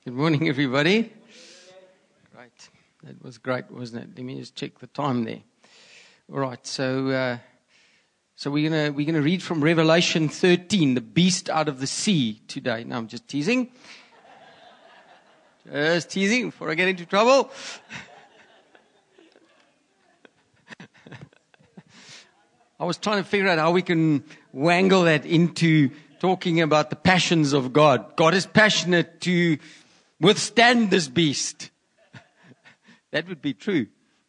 Good morning, everybody. Right, that was great, wasn't it? Let me just check the time there. All right, so we're gonna read from Revelation 13, the beast out of the sea today. No, I'm just teasing. Just teasing before I get into trouble. I was trying to figure out how we can wangle that into talking about the passions of God. God is passionate to withstand this beast. That would be true.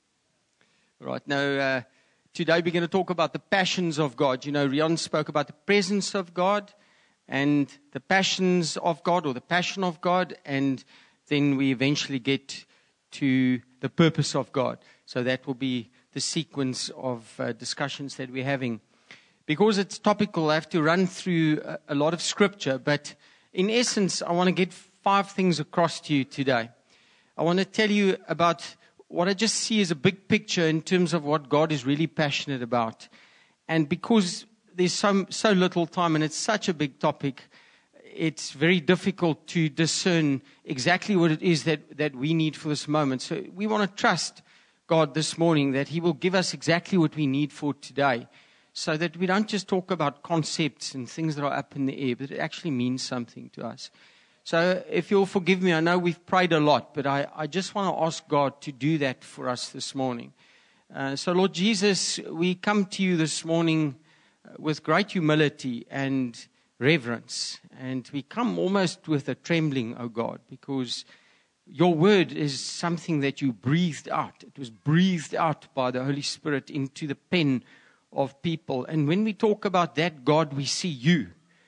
Right, now, today we're going to talk about the passions of God. You know, Rian spoke about the presence of God and the passions of God, or the passion of God, and then we eventually get to the purpose of God. So that will be the sequence of discussions that we're having. Because it's topical, I have to run through a lot of scripture, but in essence, I want to get 5 things across to you today. I want to tell you about what I just see as a big picture in terms of what God is really passionate about. And because there's so little time and it's such a big topic, it's very difficult to discern exactly what it is that we need for this moment. So we want to trust God this morning that He will give us exactly what we need for today, so that we don't just talk about concepts and things that are up in the air, but it actually means something to us. So if you'll forgive me, I know we've prayed a lot, but I just want to ask God to do that for us this morning. So Lord Jesus, we come to you this morning with great humility and reverence. And we come almost with a trembling, oh God, because your word is something that you breathed out. It was breathed out by the Holy Spirit into the pen of people. And when we talk about that, God, we see you.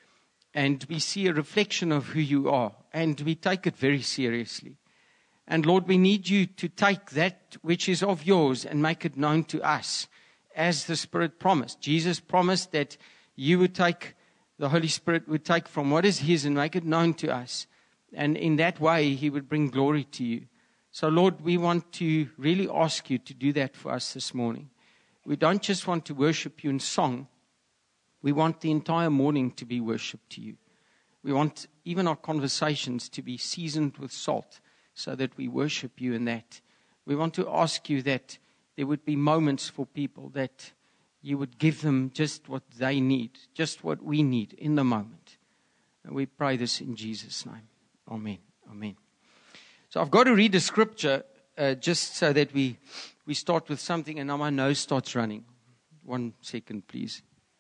And we see a reflection of who you are. And we take it very seriously. And Lord, we need you to take that which is of yours and make it known to us, as the Spirit promised. Jesus promised that you would take, the Holy Spirit would take from what is his and make it known to us. And in that way, he would bring glory to you. So Lord, we want to really ask you to do that for us this morning. We don't just want to worship you in song. We want the entire morning to be worship to you. We want even our conversations to be seasoned with salt, so that we worship you in that. We want to ask you that there would be moments for people that you would give them just what they need, just what we need in the moment. And we pray this in Jesus' name. Amen. Amen. So I've got to read the scripture just so that we start with something, and now my nose starts running. 1 second, please.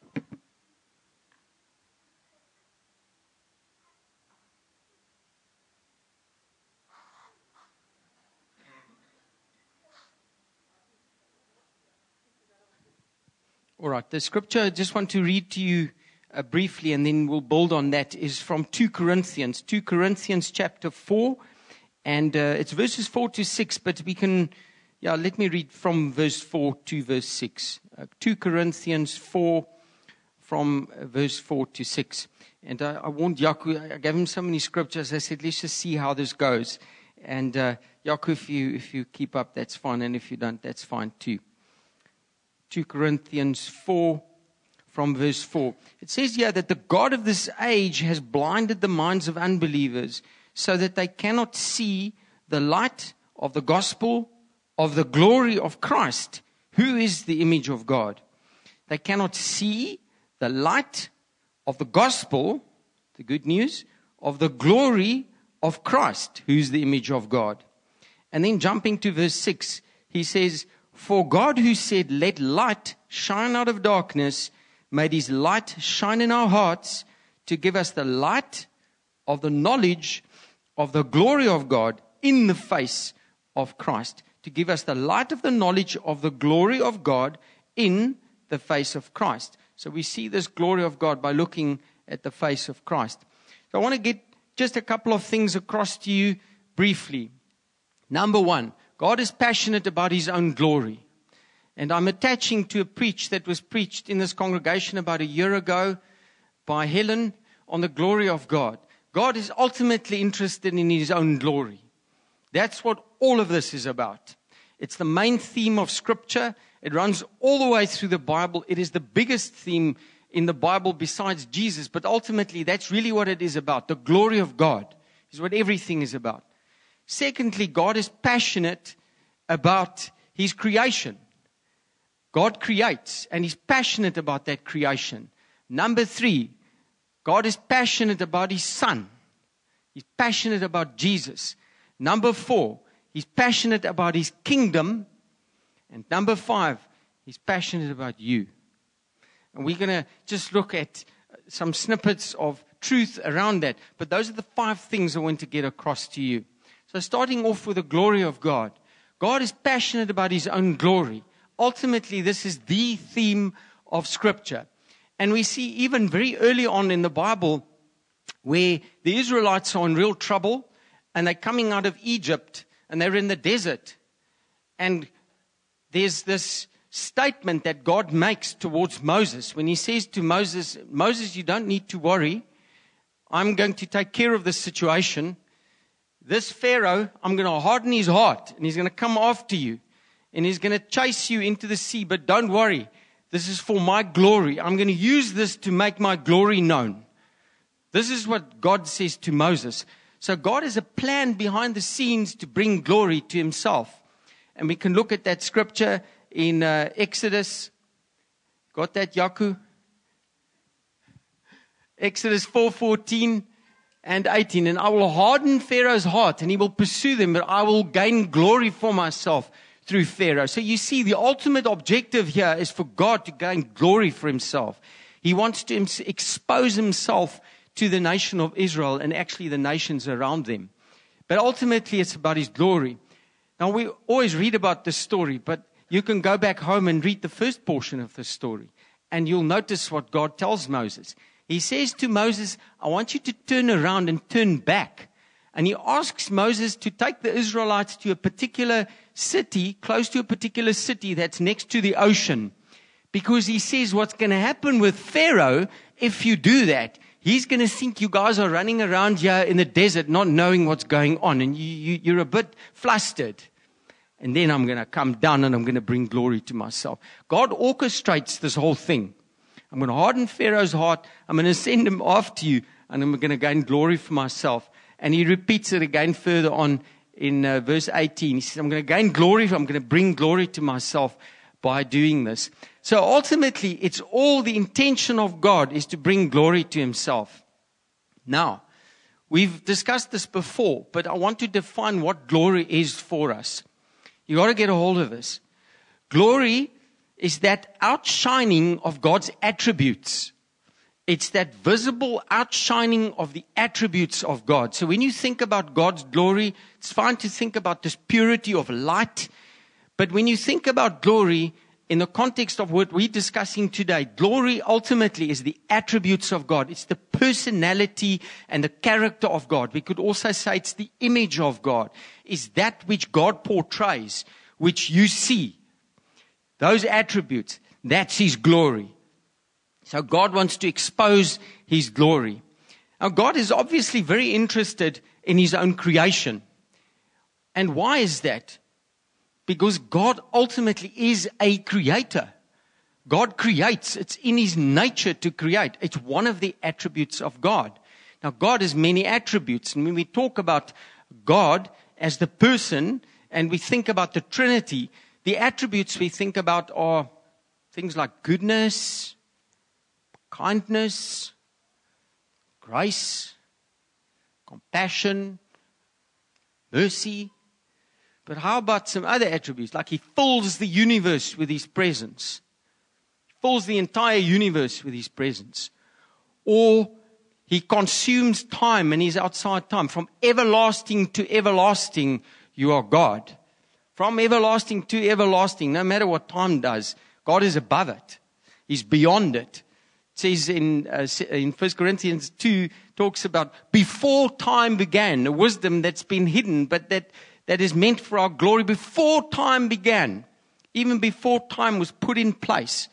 All right, the scripture I just want to read to you briefly, and then we'll build on that, is from 2 Corinthians. 2 Corinthians chapter 4, and it's verses 4 to 6, but we can, let me read from verse 4 to verse 6. 2 Corinthians 4, from verse 4 to 6. And I warned Yaku, I gave him so many scriptures, I said, let's just see how this goes. And Yaku, if you keep up, that's fine, and if you don't, that's fine too. 2 Corinthians 4, from verse 4. It says here that the God of this age has blinded the minds of unbelievers so that they cannot see the light of the gospel of the glory of Christ, who is the image of God. They cannot see the light of the gospel, the good news, of the glory of Christ, who is the image of God. And then jumping to verse 6, he says, for God who said, let light shine out of darkness, made his light shine in our hearts to give us the light of the knowledge of the glory of God in the face of Christ. To give us the light of the knowledge of the glory of God in the face of Christ. So we see this glory of God by looking at the face of Christ. So I want to get just a couple of things across to you briefly. Number 1. God is passionate about his own glory. And I'm attaching to a preach that was preached in this congregation about a year ago by Helen on the glory of God. God is ultimately interested in his own glory. That's what all of this is about. It's the main theme of Scripture. It runs all the way through the Bible. It is the biggest theme in the Bible besides Jesus. But ultimately, that's really what it is about. The glory of God is what everything is about. Secondly, God is passionate about His creation. God creates, and He's passionate about that creation. Number 3, God is passionate about His Son. He's passionate about Jesus. Number 4, He's passionate about His kingdom. And number 5, He's passionate about you. And we're going to just look at some snippets of truth around that. But those are the 5 things I want to get across to you. So starting off with the glory of God. God is passionate about His own glory. Ultimately, this is the theme of Scripture. And we see even very early on in the Bible where the Israelites are in real trouble and they're coming out of Egypt and they're in the desert. And there's this statement that God makes towards Moses when He says to Moses, Moses, you don't need to worry. I'm going to take care of this situation. This Pharaoh, I'm going to harden his heart and he's going to come after you and he's going to chase you into the sea. But don't worry. This is for my glory. I'm going to use this to make my glory known. This is what God says to Moses. So God has a plan behind the scenes to bring glory to Himself. And we can look at that scripture in Exodus. Got that, Yaku? Exodus 4:14 and 18. And I will harden Pharaoh's heart and he will pursue them, but I will gain glory for myself through Pharaoh. So you see, the ultimate objective here is for God to gain glory for Himself. He wants to expose Himself to the nation of Israel and actually the nations around them. But ultimately, it's about His glory. Now, we always read about this story, but you can go back home and read the first portion of the story, and you'll notice what God tells Moses. He says to Moses, I want you to turn around and turn back. And He asks Moses to take the Israelites to a particular city, close to a particular city that's next to the ocean. Because He says what's going to happen with Pharaoh if you do that. He's going to think you guys are running around here in the desert not knowing what's going on. And you're a bit flustered. And then I'm going to come down and I'm going to bring glory to myself. God orchestrates this whole thing. I'm going to harden Pharaoh's heart. I'm going to send him after you. And I'm going to gain glory for myself. And He repeats it again further on in verse 18. He says, I'm going to gain glory. I'm going to bring glory to myself by doing this. So ultimately, it's all the intention of God is to bring glory to Himself. Now, we've discussed this before, but I want to define what glory is for us. You got to get a hold of this. Glory is that outshining of God's attributes. It's that visible outshining of the attributes of God. So when you think about God's glory, it's fine to think about this purity of light. But when you think about glory in the context of what we're discussing today, glory ultimately is the attributes of God. It's the personality and the character of God. We could also say it's the image of God. It's that which God portrays, which you see. Those attributes, that's His glory. So God wants to expose His glory. Now, God is obviously very interested in His own creation. And why is that? Because God ultimately is a creator. God creates. It's in His nature to create. It's one of the attributes of God. Now, God has many attributes. And when we talk about God as the person and we think about the Trinity, the attributes we think about are things like goodness, kindness, grace, compassion, mercy. But how about some other attributes? Like He fills the universe with His presence. He fills the entire universe with His presence. Or He consumes time and He's outside time. From everlasting to everlasting, you are God. From everlasting to everlasting, no matter what time does, God is above it. He's beyond it. It says in 1 Corinthians 2, talks about before time began, a wisdom that's been hidden, but that is meant for our glory before time began, even before time was put in place.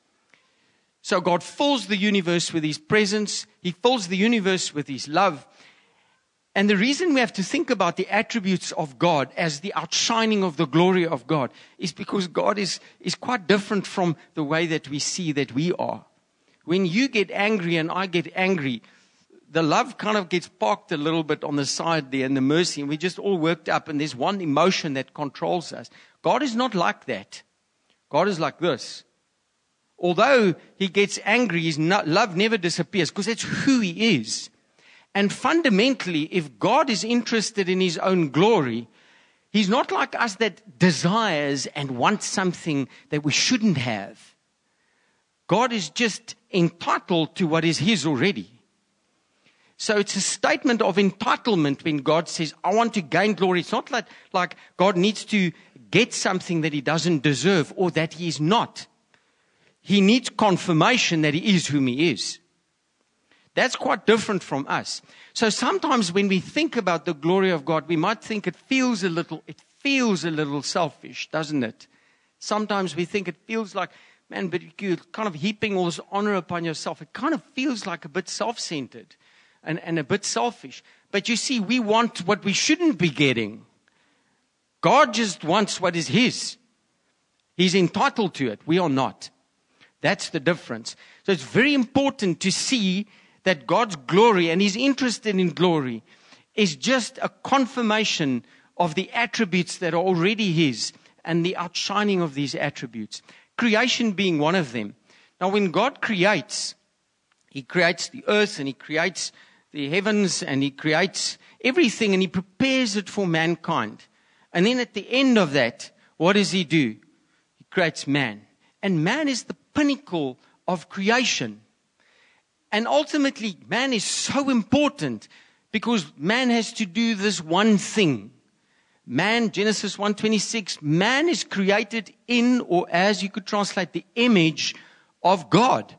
So God fills the universe with His presence. He fills the universe with His love. And the reason we have to think about the attributes of God as the outshining of the glory of God is because God is quite different from the way that we see that we are. When you get angry and I get angry, the love kind of gets parked a little bit on the side there, and the mercy, and we're just all worked up, and there's one emotion that controls us. God is not like that. God is like this. Although He gets angry, His love never disappears, because that's who He is. And fundamentally, if God is interested in His own glory, He's not like us that desires and wants something that we shouldn't have. God is just entitled to what is His already. So it's a statement of entitlement when God says, I want to gain glory. It's not like God needs to get something that He doesn't deserve or that He is not. He needs confirmation that He is whom He is. That's quite different from us. So sometimes when we think about the glory of God, we might think it feels a little selfish, doesn't it? Sometimes we think it feels like, man, but you're kind of heaping all this honor upon yourself. It kind of feels like a bit self-centered and a bit selfish. But you see, we want what we shouldn't be getting. God just wants what is His. He's entitled to it. We are not. That's the difference. So it's very important to see that God's glory, and He's interested in glory, is just a confirmation of the attributes that are already His and the outshining of these attributes. Creation being one of them. Now when God creates, He creates the earth and He creates the heavens and He creates everything and He prepares it for mankind. And then at the end of that, what does He do? He creates man. And man is the pinnacle of creation. And ultimately, man is so important because man has to do this one thing. Man, Genesis 1:26, man is created in, or as you could translate, the image of God.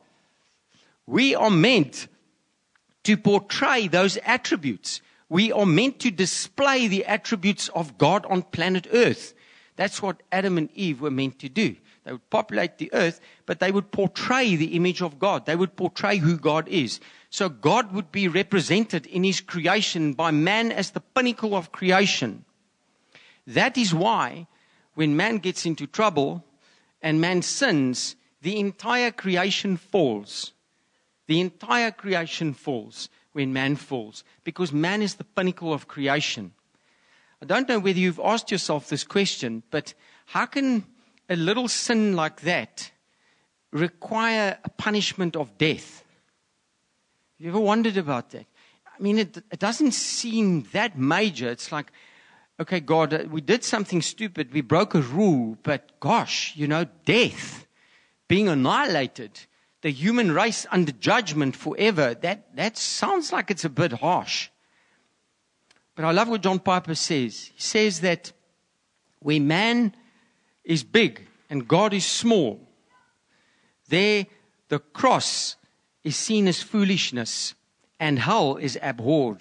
We are meant to portray those attributes. We are meant to display the attributes of God on planet Earth. That's what Adam and Eve were meant to do. They would populate the earth, but they would portray the image of God. They would portray who God is. So God would be represented in His creation by man as the pinnacle of creation. That is why when man gets into trouble and man sins, the entire creation falls. The entire creation falls when man falls, because man is the pinnacle of creation. I don't know whether you've asked yourself this question, but how can a little sin like that require a punishment of death? Have you ever wondered about that? I mean, it doesn't seem that major. It's like, okay, God, we did something stupid. We broke a rule, but gosh, death, being annihilated, the human race under judgment forever, that sounds like it's a bit harsh. But I love what John Piper says. He says that where man is big and God is small, there the cross is seen as foolishness and hell is abhorred.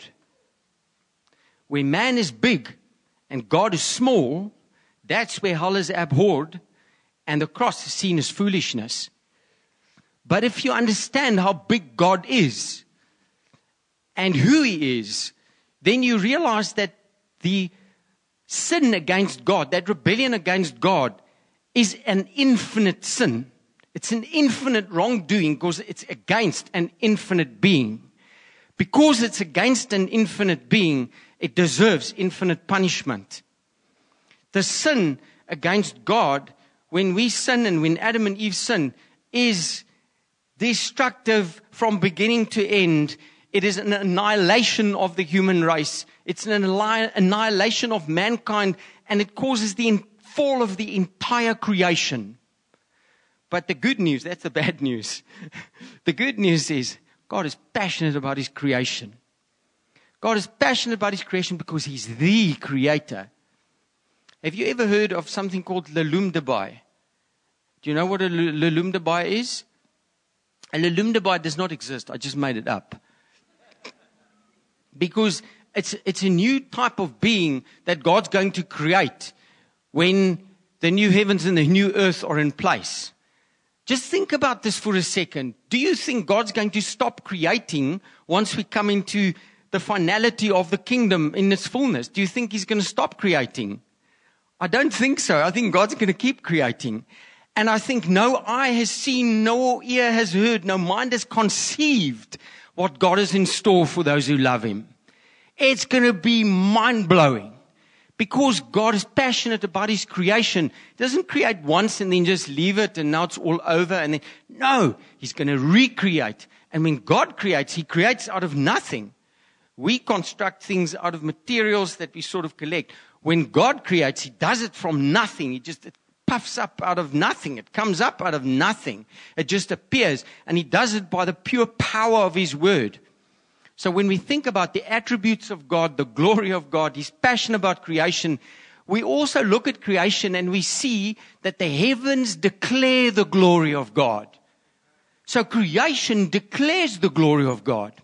Where man is big and God is small, that's where hell is abhorred and the cross is seen as foolishness. But if you understand how big God is and who He is, then you realize that the sin against God, that rebellion against God, is an infinite sin. It's an infinite wrongdoing because it's against an infinite being. Because it's against an infinite being, it deserves infinite punishment. The sin against God, when we sin and when Adam and Eve sin, is destructive from beginning to end. It is an annihilation of the human race. It's an annihilation of mankind, and it causes the fall of the entire creation. But the good news, that's the bad news. The good news is God is passionate about His creation. God is passionate about His creation because He's the creator. Have you ever heard of something called Lalum Dabai? Do you know what a Lalum Dabai is? A Lalum Dabai does not exist. I just made it up. Because it's a new type of being that God's going to create when the new heavens and the new earth are in place. Just think about this for a second. Do you think God's going to stop creating once we come into the finality of the kingdom in its fullness? Do you think He's going to stop creating? I don't think so. I think God's going to keep creating. And I think no eye has seen, no ear has heard, no mind has conceived what God is in store for those who love Him. It's going to be mind-blowing. Because God is passionate about His creation. He doesn't create once and then just leave it and now it's all over. And then, no, He's going to recreate. And when God creates, He creates out of nothing. We construct things out of materials that we sort of collect. When God creates, He does it from nothing. It puffs up out of nothing. It comes up out of nothing. It just appears. And He does it by the pure power of His word. So when we think about the attributes of God, the glory of God, His passion about creation, we also look at creation and we see that the heavens declare the glory of God. So creation declares the glory of God.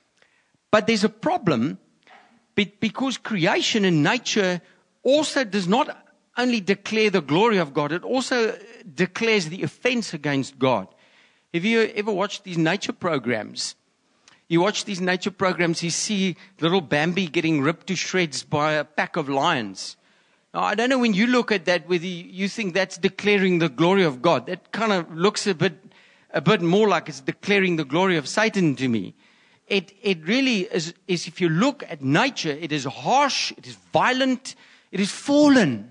But there's a problem because creation and nature also does not only declare the glory of God, it also declares the offense against God. Have you ever watched these nature programs? You watch these nature programs, you see little Bambi getting ripped to shreds by a pack of lions. Now, I don't know when you look at that whether you think that's declaring the glory of God. That kind of looks a bit more like it's declaring the glory of Satan to me. It really is if you look at nature, it is harsh, it is violent, it is fallen.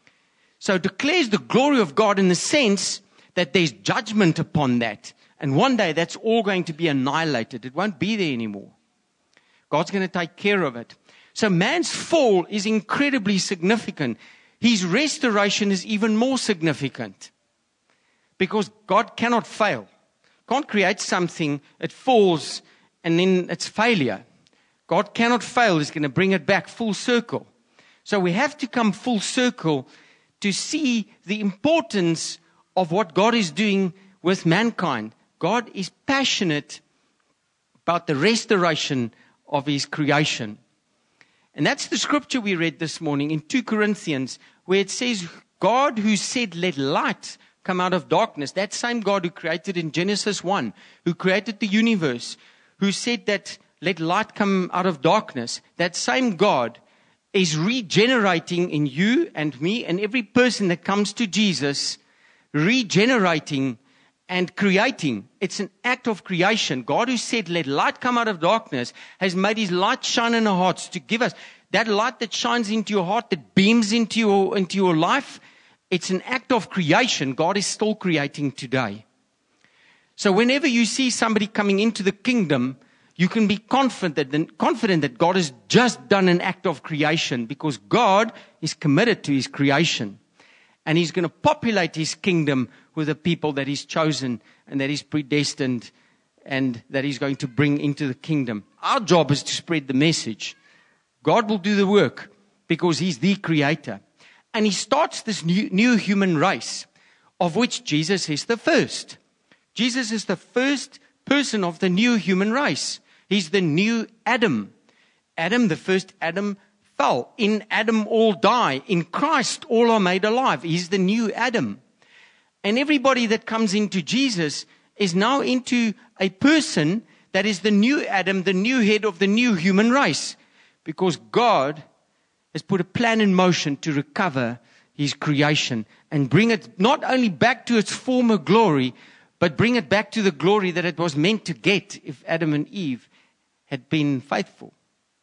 So it declares the glory of God in the sense that there's judgment upon that. And one day that's all going to be annihilated. It won't be there anymore. God's going to take care of it. So man's fall is incredibly significant. His restoration is even more significant. Because God cannot fail. Can't create something, it falls, and then it's failure. God cannot fail. He's going to bring it back full circle. So we have to come full circle to see the importance of what God is doing with mankind. God is passionate about the restoration of His creation. And that's the scripture we read this morning in 2 Corinthians, where it says, God who said, let light come out of darkness. That same God who created in Genesis 1, who created the universe, who said that let light come out of darkness. That same God is regenerating in you and me and every person that comes to Jesus, regenerating and creating. It's an act of creation. God who said, let light come out of darkness, has made His light shine in our hearts to give us that light that shines into your heart, that beams into your life. It's an act of creation. God is still creating today. So whenever you see somebody coming into the kingdom, you can be confident that God has just done an act of creation, because God is committed to His creation. And He's going to populate His kingdom with the people that He's chosen and that He's predestined and that He's going to bring into the kingdom. Our job is to spread the message. God will do the work because He's the creator. And He starts this new human race, of which Jesus is the first. Jesus is the first person of the new human race. He's the new Adam. Adam, the first Adam, fell. In Adam all die. In Christ all are made alive. He's the new Adam. And everybody that comes into Jesus is now into a person that is the new Adam, the new head of the new human race. Because God has put a plan in motion to recover His creation and bring it not only back to its former glory, but bring it back to the glory that it was meant to get if Adam and Eve had been faithful.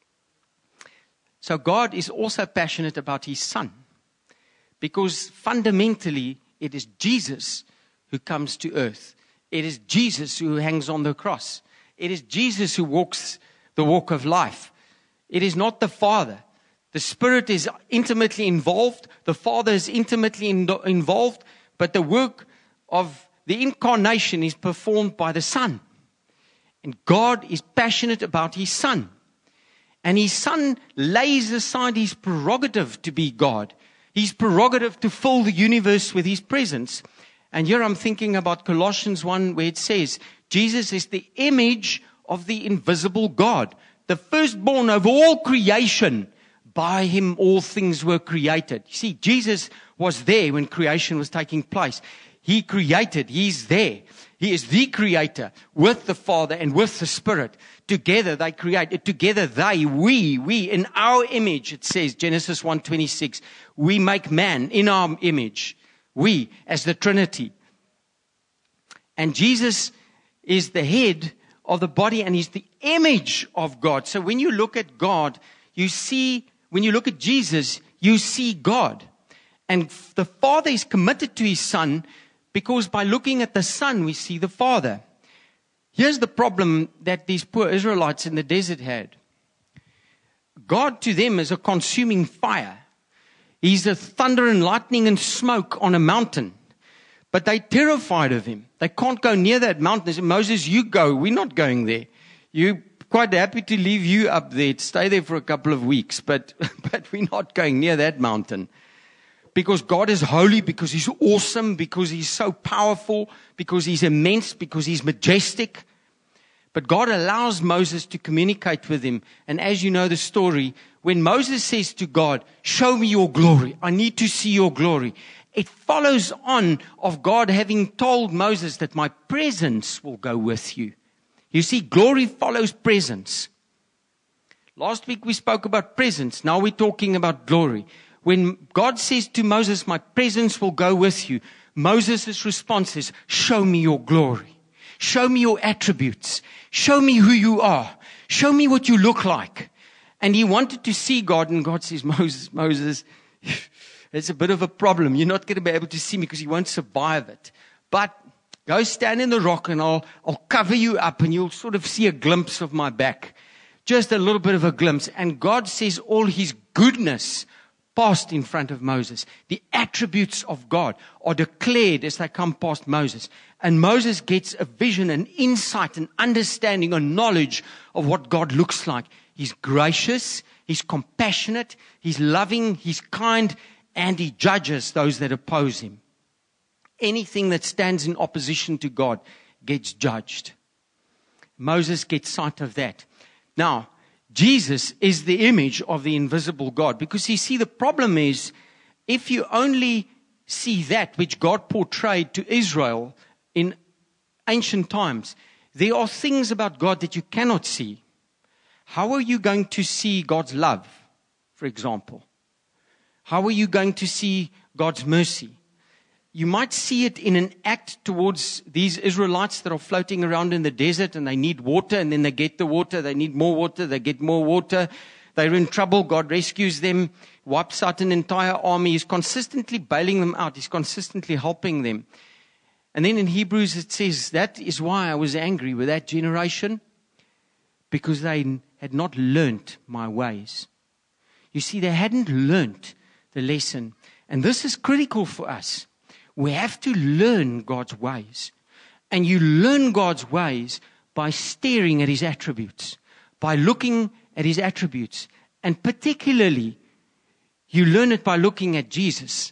So God is also passionate about His Son, because fundamentally it is Jesus who comes to earth. It is Jesus who hangs on the cross. It is Jesus who walks the walk of life. It is not the Father. The Spirit is intimately involved. The Father is intimately involved. But the work of the incarnation is performed by the Son. And God is passionate about His Son. And His Son lays aside His prerogative to be God. His prerogative to fill the universe with His presence. And here I'm thinking about Colossians 1, where it says, Jesus is the image of the invisible God, the firstborn of all creation. By Him all things were created. You see, Jesus was there when creation was taking place. He created. He's there. He is the creator with the Father and with the Spirit. Together they create. Together we, in our image, it says, Genesis 1:26, we make man in our image. We, as the Trinity. And Jesus is the head of the body, and he's the image of God. So when you look at God, when you look at Jesus, you see God. And the Father is committed to his Son, because by looking at the Son, we see the Father. Here's the problem that these poor Israelites in the desert had. God to them is a consuming fire. He's a thunder and lightning and smoke on a mountain. But they're terrified of him. They can't go near that mountain. They say, Moses, you go. We're not going there. You're quite happy to leave you up there, to stay there for a couple of weeks. But we're not going near that mountain. Because God is holy, because he's awesome, because he's so powerful, because he's immense, because he's majestic. But God allows Moses to communicate with him. And as you know the story, when Moses says to God, show me your glory, I need to see your glory, it follows on of God having told Moses that my presence will go with you. You see, glory follows presence. Last week we spoke about presence. Now we're talking about glory. When God says to Moses, my presence will go with you, Moses' response is, show me your glory. Show me your attributes. Show me who you are. Show me what you look like. And he wanted to see God, and God says, Moses, it's a bit of a problem. You're not going to be able to see me because you won't survive it. But go stand in the rock and I'll cover you up and you'll sort of see a glimpse of my back. Just a little bit of a glimpse. And God says all his goodness passed in front of Moses. The attributes of God are declared as they come past Moses. And Moses gets a vision, an insight, an understanding, a knowledge of what God looks like. He's gracious, he's compassionate, he's loving, he's kind, and he judges those that oppose him. Anything that stands in opposition to God gets judged. Moses gets sight of that. Now, Jesus is the image of the invisible God. Because you see, the problem is, if you only see that which God portrayed to Israel in ancient times, there are things about God that you cannot see. How are you going to see God's love, for example? How are you going to see God's mercy? You might see it in an act towards these Israelites that are floating around in the desert and they need water, and then they get the water, they need more water, they get more water. They're in trouble, God rescues them, wipes out an entire army. He's consistently bailing them out. He's consistently helping them. And then in Hebrews it says, that is why I was angry with that generation, because they had not learnt my ways. You see, they hadn't learnt the lesson. And this is critical for us. We have to learn God's ways. And you learn God's ways by staring at his attributes, by looking at his attributes. And particularly, you learn it by looking at Jesus.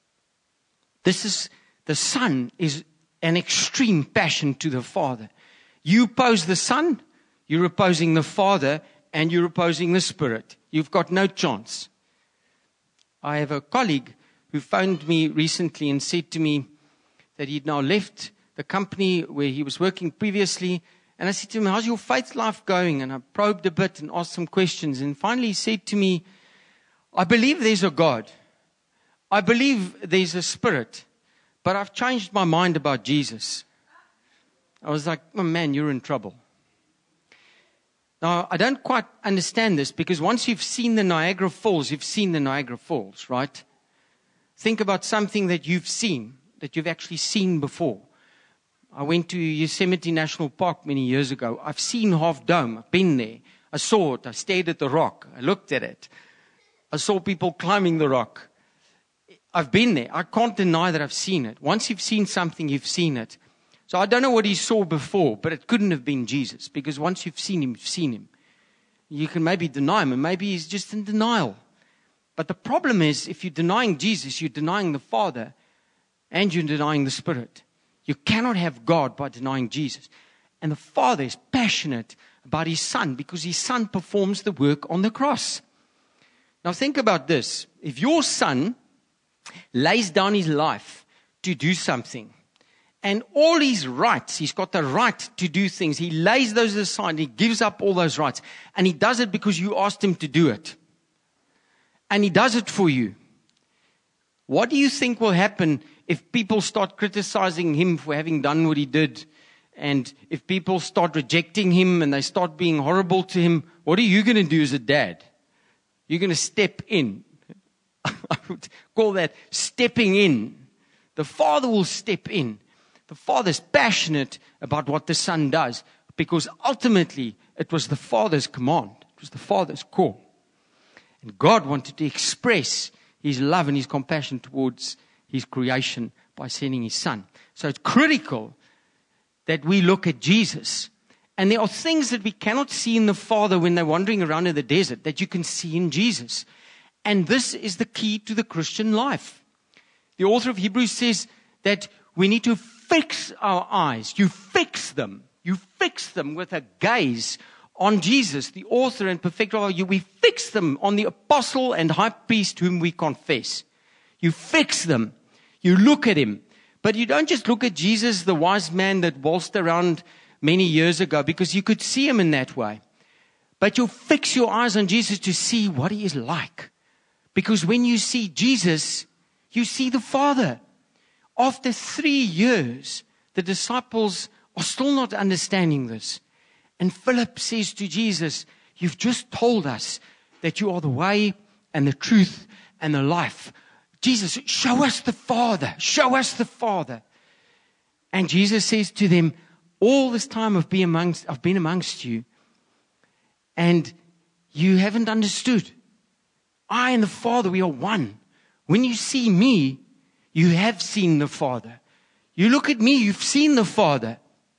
The Son is an extreme passion to the Father. You oppose the Son, you're opposing the Father, and you're opposing the Spirit. You've got no chance. I have a colleague who phoned me recently and said to me that he'd now left the company where he was working previously. And I said to him, how's your faith life going? And I probed a bit and asked some questions. And finally he said to me, I believe there's a God. I believe there's a Spirit. But I've changed my mind about Jesus. I was like, oh man, you're in trouble. Now, I don't quite understand this, because once you've seen the Niagara Falls, you've seen the Niagara Falls, right? Think about something that you've seen, that you've actually seen before. I went to Yosemite National Park many years ago. I've seen Half Dome. I've been there. I saw it. I stared at the rock. I looked at it. I saw people climbing the rock. I've been there. I can't deny that I've seen it. Once you've seen something, you've seen it. So I don't know what he saw before, but it couldn't have been Jesus, because once you've seen him, you've seen him. You can maybe deny him, and maybe he's just in denial. But the problem is, if you're denying Jesus, you're denying the Father, and you're denying the Spirit. You cannot have God by denying Jesus. And the Father is passionate about his Son, because his Son performs the work on the cross. Now think about this. If your Son lays down his life to do something, and all his rights, he's got the right to do things, he lays those aside, he gives up all those rights, and he does it because you asked him to do it. And he does it for you. What do you think will happen if people start criticizing him for having done what he did, And if people start rejecting him and they start being horrible to him, what are you going to do as a dad? You're going to step in. I would call that stepping in. The father will step in. The father's passionate about what the son does because ultimately it was the father's command. It was the father's call. And God wanted to express his love and his compassion towards his creation by sending his son. So it's critical that we look at Jesus. And there are things that we cannot see in the Father when they're wandering around in the desert that you can see in Jesus. And this is the key to the Christian life. The author of Hebrews says that we need to fix our eyes. You fix them. You fix them with a gaze on Jesus, the author and perfecter of you. We fix them on the apostle and high priest whom we confess. You fix them. You look at him. But you don't just look at Jesus, the wise man that waltzed around many years ago, because you could see him in that way. But you fix your eyes on Jesus to see what he is like. Because when you see Jesus, you see the Father. After 3 years, the disciples are still not understanding this. And Philip says to Jesus, you've just told us that you are the way and the truth and the life. Jesus, show us the Father. Show us the Father. And Jesus says to them, all this time I've been amongst you, and you haven't understood. I and the Father, we are one. When you see me, you have seen the Father. You look at me, you've seen the Father.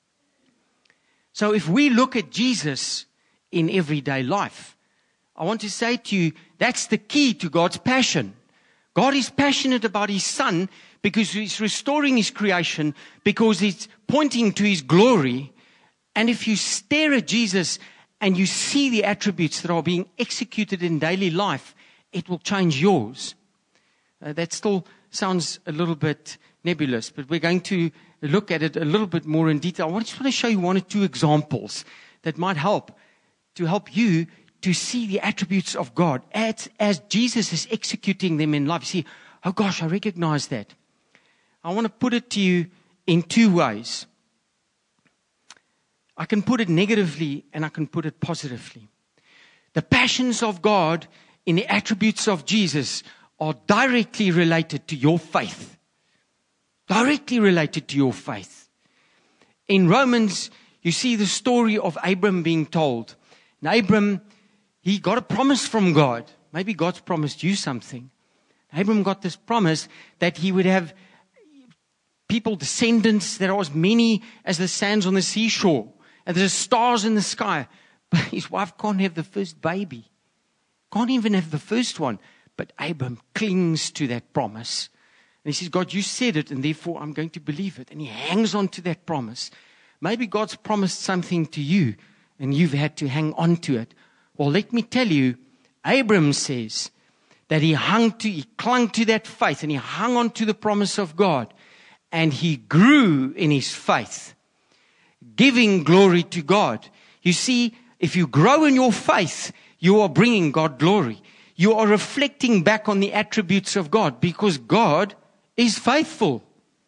So if we look at Jesus in everyday life, I want to say to you, that's the key to God's passion. God is passionate about his Son because he's restoring his creation, because he's pointing to his glory. And if you stare at Jesus and you see the attributes that are being executed in daily life, it will change yours. That still sounds a little bit nebulous, but we're going to look at it a little bit more in detail. I just want to show you 1 or 2 examples that might help you to see the attributes of God as Jesus is executing them in life. You see, oh gosh, I recognize that. I want to put it to you in 2 ways. I can put it negatively and I can put it positively. The passions of God in the attributes of Jesus are directly related to your faith. Directly related to your faith. In Romans, you see the story of Abram being told. And Abram, he got a promise from God. Maybe God's promised you something. Abram got this promise that he would have people, descendants that are as many as the sands on the seashore. And there's stars in the sky. But his wife can't have the first baby. Can't even have the first one. But Abram clings to that promise. And he says, God, you said it, and therefore I'm going to believe it. And he hangs on to that promise. Maybe God's promised something to you, and you've had to hang on to it. Well, let me tell you, Abram says that he clung to that faith, and he hung on to the promise of God. And he grew in his faith, giving glory to God. You see, if you grow in your faith, you are bringing God glory. You are reflecting back on the attributes of God because God is faithful.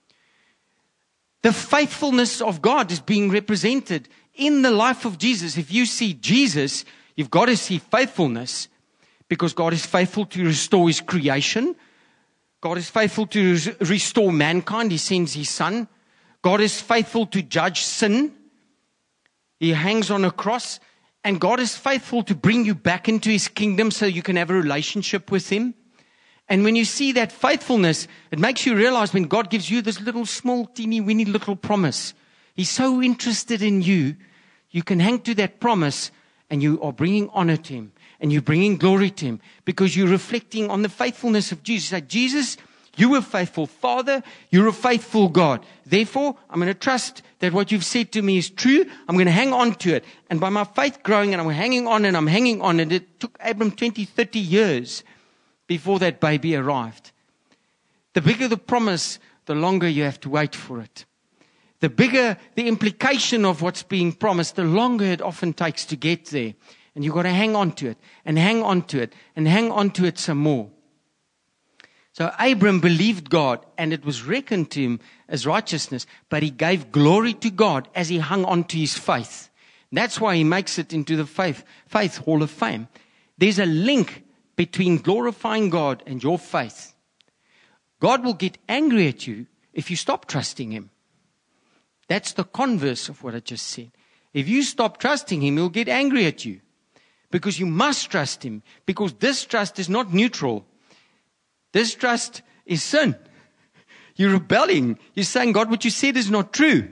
The faithfulness of God is being represented in the life of Jesus. If you see Jesus, you've got to see faithfulness because God is faithful to restore his creation. God is faithful to restore mankind. He sends his Son. God is faithful to judge sin. He hangs on a cross. And God is faithful to bring you back into his kingdom so you can have a relationship with him. And when you see that faithfulness, it makes you realize when God gives you this little small, teeny, weeny little promise, he's so interested in you, you can hang to that promise and you are bringing honor to him and you're bringing glory to him because you're reflecting on the faithfulness of Jesus. Like, Jesus, you were faithful. Father, you're a faithful God. Therefore, I'm going to trust that what you've said to me is true. I'm going to hang on to it. And by my faith growing, and I'm hanging on, and it took Abram 20, 30 years before that baby arrived. The bigger the promise, the longer you have to wait for it. The bigger the implication of what's being promised, the longer it often takes to get there. And you've got to hang on to it, and hang on to it, and hang on to it some more. So Abram believed God, and it was reckoned to him as righteousness, but he gave glory to God as he hung on to his faith. That's why he makes it into the faith Hall of Fame. There's a link between glorifying God and your faith. God will get angry at you if you stop trusting him. That's the converse of what I just said. If you stop trusting him, he'll get angry at you. Because you must trust him. Because distrust is not neutral. Distrust is sin. You're rebelling. You're saying, God, what you said is not true.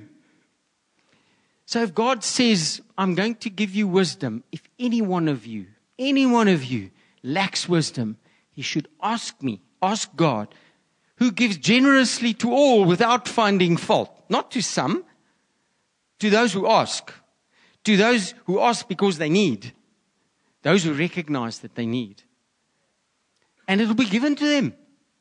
So if God says, I'm going to give you wisdom, if any one of you lacks wisdom, he should ask me, ask God, who gives generously to all without finding fault. Not to some, to those who ask. To those who ask because they need. Those who recognize that they need. And it will be given to them.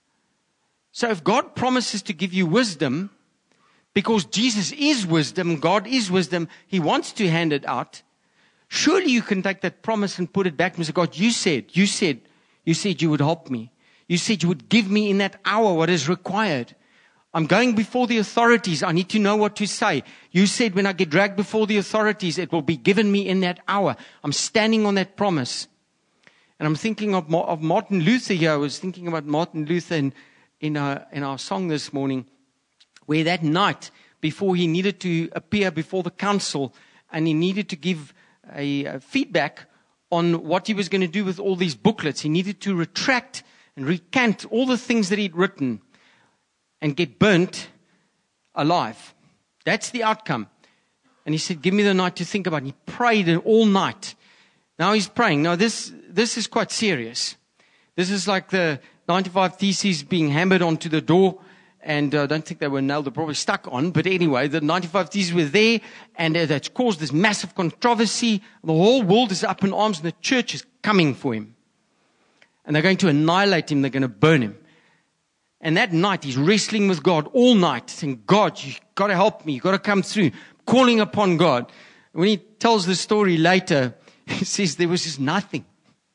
So if God promises to give you wisdom, because Jesus is wisdom, God is wisdom, he wants to hand it out, surely you can take that promise and put it back and say, God, you said you would help me. You said you would give me in that hour what is required. I'm going before the authorities. I need to know what to say. You said when I get dragged before the authorities, it will be given me in that hour. I'm standing on that promise. And I'm thinking of Martin Luther here. I was thinking about Martin Luther in our song this morning, where that night before he needed to appear before the council and he needed to give a feedback on what he was going to do with all these booklets. He needed to retract and recant all the things that he'd written and get burnt alive. That's the outcome. And he said, give me the night to think about it. And he prayed all night. Now he's praying. Now this is quite serious. This is like the 95 Theses being hammered onto the door. And I don't think they were nailed, they're probably stuck on. But anyway, the 95 Theses were there. And that's caused this massive controversy. The whole world is up in arms and the church is coming for him. And they're going to annihilate him. They're going to burn him. And that night, he's wrestling with God all night, saying, God, you've got to help me. You've got to come through. Calling upon God. When he tells the story later, he says there was just nothing.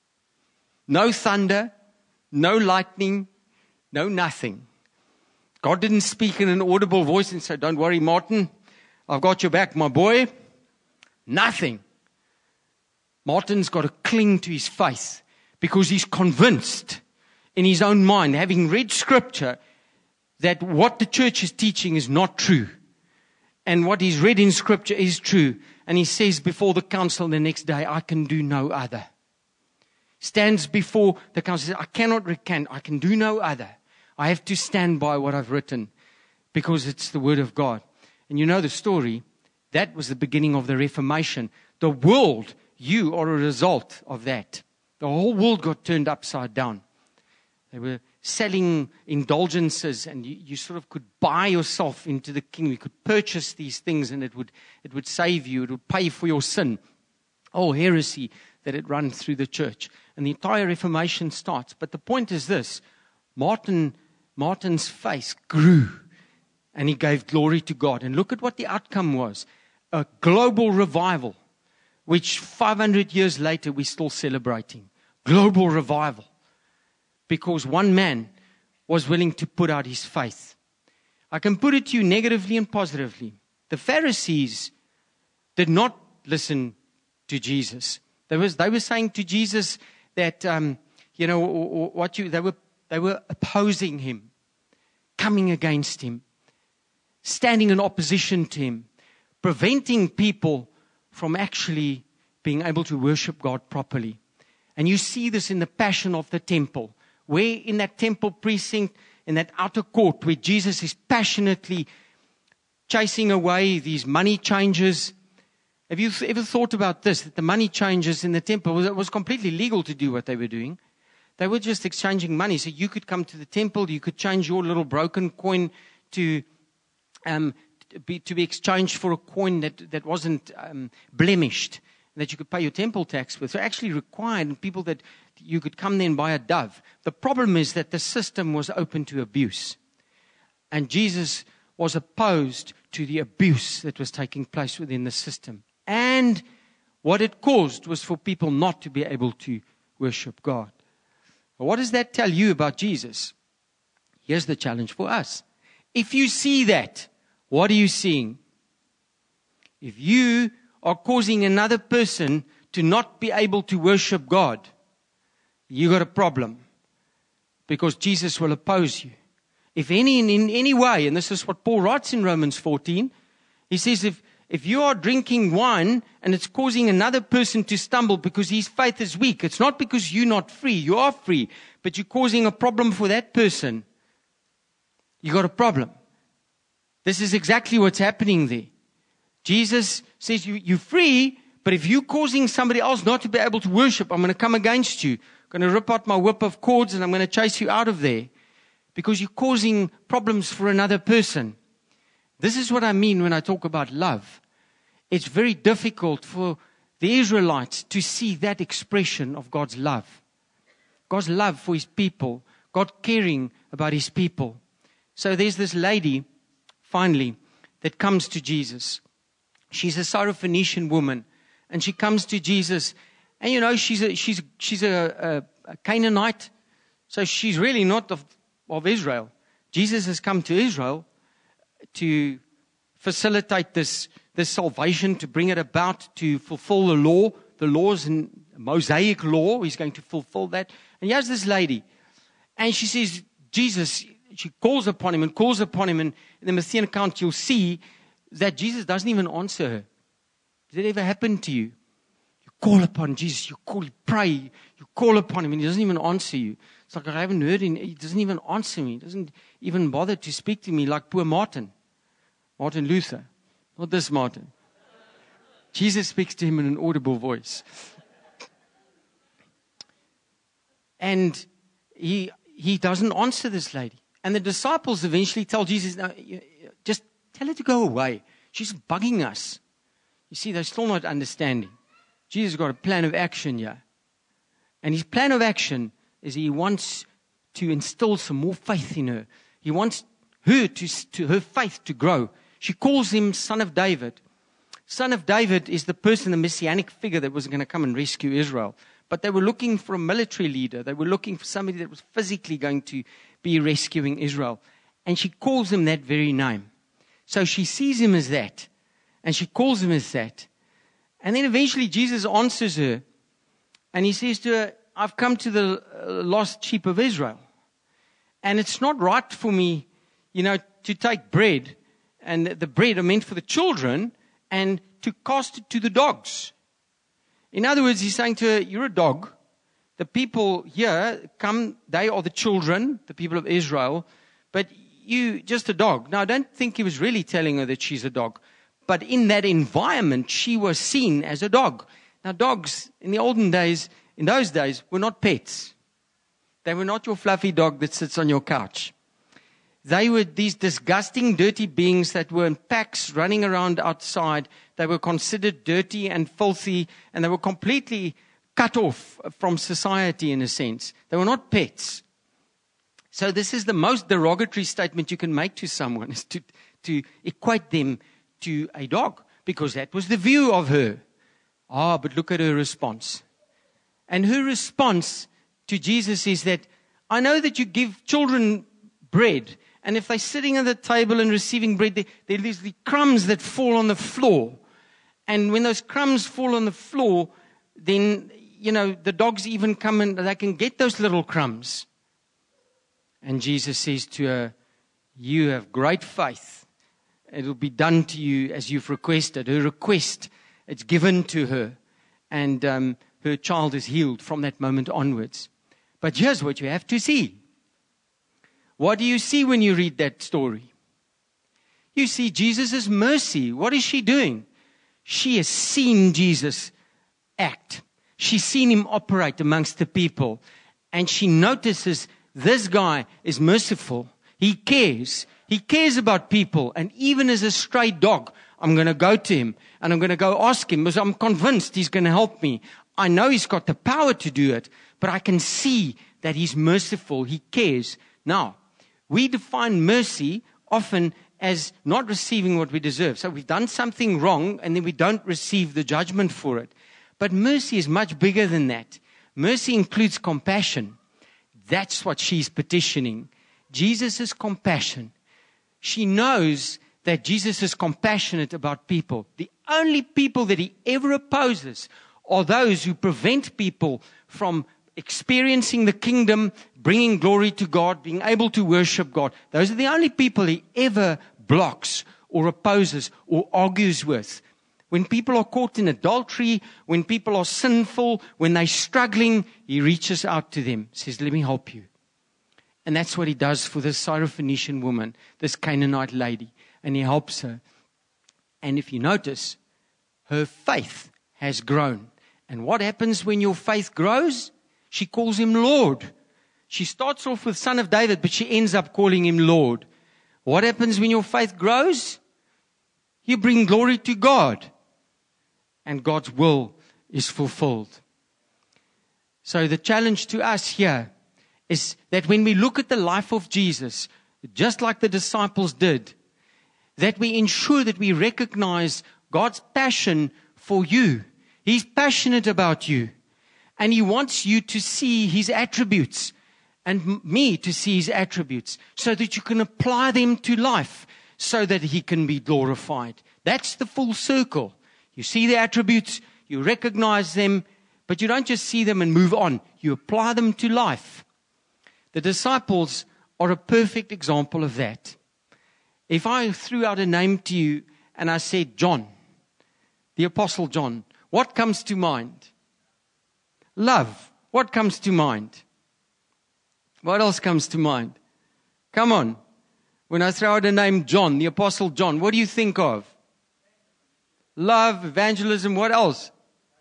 No thunder, no lightning, no nothing. God didn't speak in an audible voice and say, don't worry, Martin. I've got your back, my boy. Nothing. Martin's got to cling to his faith because he's convinced in his own mind, having read scripture, that what the church is teaching is not true. And what he's read in scripture is true. And he says before the council the next day, I can do no other. Stands before the council, says, I cannot recant, I can do no other. I have to stand by what I've written because it's the word of God. And you know the story, that was the beginning of the Reformation. The world, you are a result of that. The whole world got turned upside down. They were selling indulgences and you sort of could buy yourself into the kingdom. You could purchase these things and it would save you. It would pay for your sin. Oh, heresy that had run through the church. And the entire Reformation starts. But the point is this. Martin's face grew and he gave glory to God. And look at what the outcome was. A global revival, which 500 years later we're still celebrating. Global revival. Because one man was willing to put out his faith. I can put it to you negatively and positively. The Pharisees did not listen to Jesus. They were saying to Jesus that, they were opposing him, coming against him, standing in opposition to him, preventing people from actually being able to worship God properly. And you see this in the passion of the temple. Where in that temple precinct, in that outer court, where Jesus is passionately chasing away these money changers. Have you ever thought about this? That the money changers in the temple, it was completely legal to do what they were doing. They were just exchanging money. So you could come to the temple, you could change your little broken coin to be exchanged for a coin that wasn't blemished, that you could pay your temple tax with. So actually required people that you could come there and buy a dove. The problem is that the system was open to abuse. And Jesus was opposed to the abuse that was taking place within the system. And what it caused was for people not to be able to worship God. But what does that tell you about Jesus? Here's the challenge for us. If you see that, what are you seeing? If you are causing another person to not be able to worship God, you got a problem. Because Jesus will oppose you. If in any way, and this is what Paul writes in Romans 14, he says if you are drinking wine and it's causing another person to stumble because his faith is weak, it's not because you're not free, you are free, but you're causing a problem for that person, you got a problem. This is exactly what's happening there. Jesus says you're free, but if you're causing somebody else not to be able to worship, I'm going to come against you. I'm going to rip out my whip of cords and I'm going to chase you out of there because you're causing problems for another person. This is what I mean when I talk about love. It's very difficult for the Israelites to see that expression of God's love. God's love for His people. God caring about His people. So there's this lady, finally, that comes to Jesus. She's a Syrophoenician woman. And she comes to Jesus. And you know, she's a Canaanite. So she's really not of Israel. Jesus has come to Israel to facilitate this salvation, to bring it about, to fulfill the laws and Mosaic law. He's going to fulfill that. And here's this lady. And she says, Jesus, she calls upon him. And in the Matthew account, you'll see that Jesus doesn't even answer her. Did it ever happen to you? You call upon Jesus, you pray, you call upon him, and he doesn't even answer you. It's like I haven't heard him. He doesn't even answer me. He doesn't even bother to speak to me like poor Martin Luther. Not this Martin. Jesus speaks to him in an audible voice. And he doesn't answer this lady. And the disciples eventually tell Jesus, no, just tell her to go away. She's bugging us. You see, they're still not understanding. Jesus has got a plan of action here. And his plan of action is he wants to instill some more faith in her. He wants her to her faith to grow. She calls him Son of David. Son of David is the person, the messianic figure that was going to come and rescue Israel. But they were looking for a military leader. They were looking for somebody that was physically going to be rescuing Israel. And she calls him that very name. So she sees him as that. And she calls him as that. And then eventually Jesus answers her. And he says to her, I've come to the lost sheep of Israel. And it's not right for me, to take bread. And the bread are meant for the children. And to cast it to the dogs. In other words, he's saying to her, you're a dog. The people here come, they are the children, the people of Israel. But you, just a dog. Now, I don't think he was really telling her that she's a dog. But in that environment, she was seen as a dog. Now, dogs, in those days, were not pets. They were not your fluffy dog that sits on your couch. They were these disgusting, dirty beings that were in packs running around outside. They were considered dirty and filthy, and they were completely cut off from society in a sense. They were not pets. So this is the most derogatory statement you can make to someone, is to equate them to a dog, because that was the view of her. But look at her response. And her response to Jesus is that, I know that you give children bread, and if they're sitting at the table and receiving bread, there's the crumbs that fall on the floor. And when those crumbs fall on the floor, then, the dogs even come and they can get those little crumbs. And Jesus says to her, you have great faith. It'll be done to you as you've requested. Her request, it's given to her. And her child is healed from that moment onwards. But here's what you have to see. What do you see when you read that story? You see Jesus' mercy. What is she doing? She has seen Jesus act. She's seen him operate amongst the people. And she notices this guy is merciful. He cares. He cares about people. And even as a stray dog, I'm going to go to him. And I'm going to go ask him, because I'm convinced he's going to help me. I know he's got the power to do it. But I can see that he's merciful. He cares. Now, we define mercy often as not receiving what we deserve. So we've done something wrong and then we don't receive the judgment for it. But mercy is much bigger than that. Mercy includes compassion. That's what she's petitioning. Jesus' compassion. She knows that Jesus is compassionate about people. The only people that he ever opposes are those who prevent people from experiencing the kingdom, bringing glory to God, being able to worship God. Those are the only people he ever blocks or opposes or argues with. When people are caught in adultery, when people are sinful, when they're struggling, he reaches out to them, says, let me help you. And that's what he does for this Syrophoenician woman, this Canaanite lady. And he helps her. And if you notice, her faith has grown. And what happens when your faith grows? She calls him Lord. She starts off with Son of David, but she ends up calling him Lord. What happens when your faith grows? You bring glory to God. And God's will is fulfilled. So the challenge to us here is that when we look at the life of Jesus, just like the disciples did, that we ensure that we recognize God's passion for you. He's passionate about you. And he wants you to see his attributes and me to see his attributes so that you can apply them to life so that he can be glorified. That's the full circle. You see the attributes, you recognize them, but you don't just see them and move on. You apply them to life. The disciples are a perfect example of that. If I threw out a name to you and I said John, the Apostle John, what comes to mind? Love. What comes to mind? What else comes to mind? Come on. When I throw out a name John, the Apostle John, what do you think of? Love, evangelism, what else?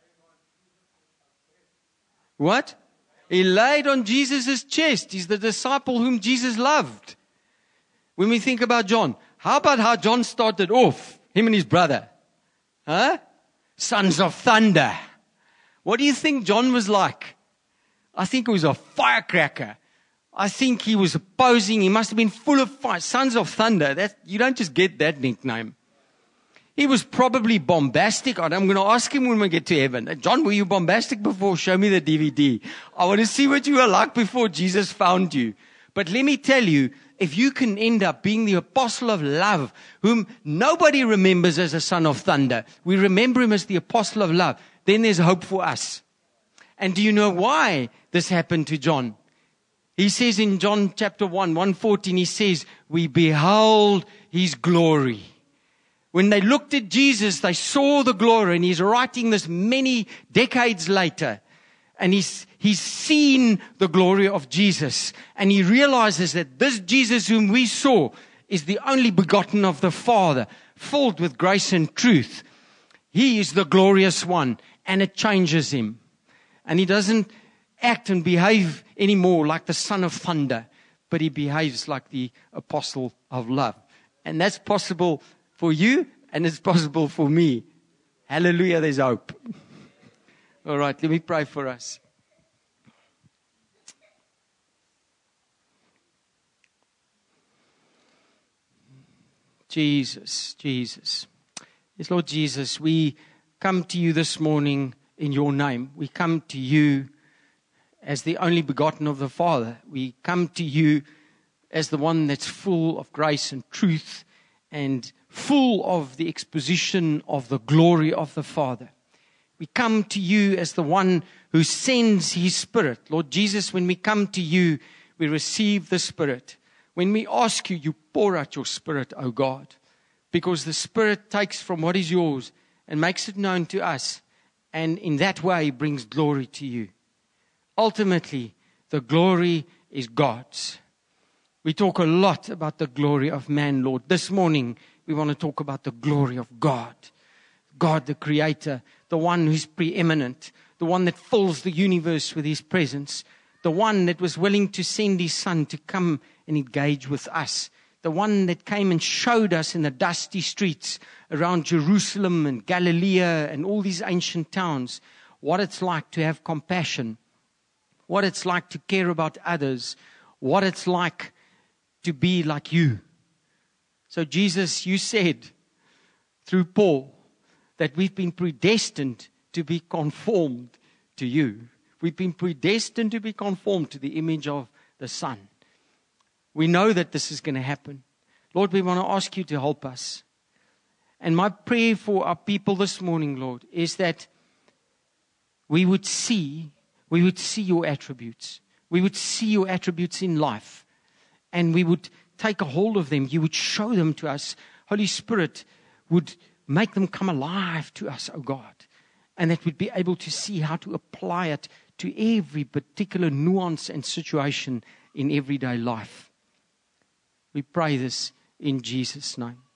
What? He laid on Jesus' chest. He's the disciple whom Jesus loved. When we think about John, how about how John started off, him and his brother? Sons of thunder. What do you think John was like? I think he was a firecracker. I think he was opposing. He must have been full of fire. Sons of thunder. You don't just get that nickname. He was probably bombastic. I'm going to ask him when we get to heaven. John, were you bombastic before? Show me the DVD. I want to see what you were like before Jesus found you. But let me tell you, if you can end up being the apostle of love, whom nobody remembers as a son of thunder, we remember him as the apostle of love, then there's hope for us. And do you know why this happened to John? He says in John chapter 1, 1:14, he says, we beheld his glory. When they looked at Jesus, they saw the glory, and he's writing this many decades later. And he's seen the glory of Jesus. And he realizes that this Jesus whom we saw is the only begotten of the Father, filled with grace and truth. He is the glorious one, and it changes him. And he doesn't act and behave anymore like the son of thunder, but he behaves like the apostle of love. And that's possible for you, and it's possible for me. Hallelujah, there's hope. All right, let me pray for us. Jesus, Jesus. Yes, Lord Jesus, we come to you this morning in your name. We come to you as the only begotten of the Father. We come to you as the one that's full of grace and truth and full of the exposition of the glory of the Father. We come to you as the one who sends his Spirit. Lord Jesus, when we come to you, we receive the Spirit. When we ask you, you pour out your Spirit, O God, because the Spirit takes from what is yours and makes it known to us, and in that way brings glory to you. Ultimately, the glory is God's. We talk a lot about the glory of man, Lord. This morning, we want to talk about the glory of God. God, the Creator, the one who's preeminent, the one that fills the universe with his presence, the one that was willing to send his Son to come and engage with us, the one that came and showed us in the dusty streets around Jerusalem and Galilee and all these ancient towns what it's like to have compassion, what it's like to care about others, what it's like to be like you. So Jesus, you said through Paul that we've been predestined to be conformed to you. We've been predestined to be conformed to the image of the Son. We know that this is going to happen. Lord, we want to ask you to help us. And my prayer for our people this morning, Lord, is that we would see your attributes. We would see your attributes in life. And we would take a hold of them. You would show them to us. Holy Spirit would make them come alive to us, oh God. And that we'd be able to see how to apply it to every particular nuance and situation in everyday life. We pray this in Jesus' name.